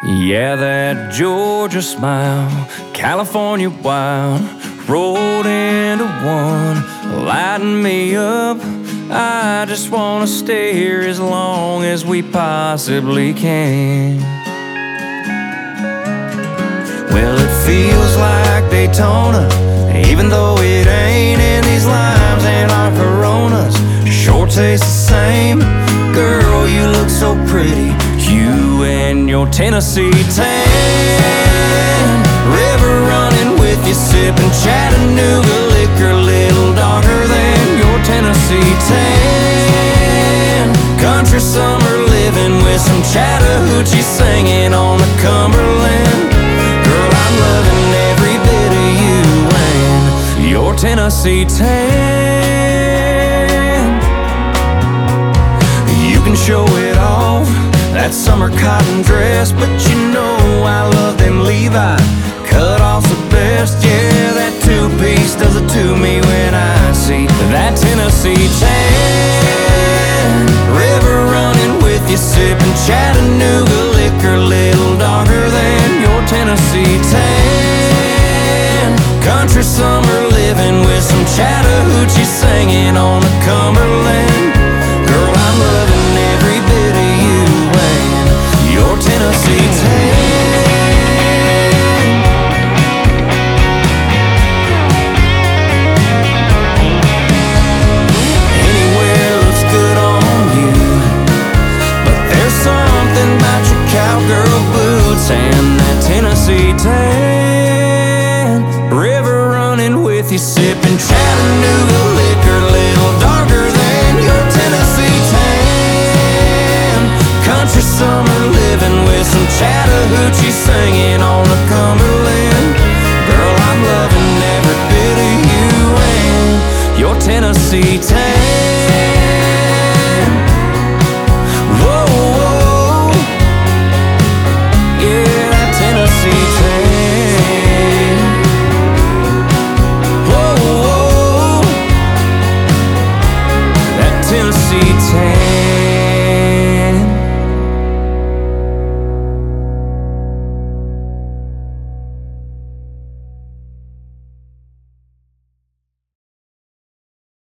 Yeah, that Georgia smile, California wild, rolled into one, lighting me up. I just wanna stay here as long as we possibly can. Well, it feels like Daytona, even though it ain't. In these limes and our Coronas sure taste the same. Girl, you look so pretty, you and your Tennessee tan. River running with you, sipping Chattanooga liquor, little darker than your Tennessee tan. Country summer living with some Chattahoochee singing on the Cumberland. Girl, I'm loving every bit of you and your Tennessee tan. You can show it off, that summer cotton dress, but you know I love them Levi cut-offs the best. Yeah, that two-piece does it to me when I see that Tennessee tan. River running with you, sipping Chattanooga liquor, little darker than your Tennessee tan. Country summer living with some Chattahoochee singing on the Cumberland. Girl, I'm loving every bit of you and your Tennessee tan. Anywhere looks good on you, but there's something about your cowgirl boots and that Tennessee tan. River running with you, sipping Chattanooga liquor, little darker than your Tennessee tan. Country summer living with some Chattahoochee singing on the Cumberland. Girl, I'm loving every bit of you and your Tennessee tan.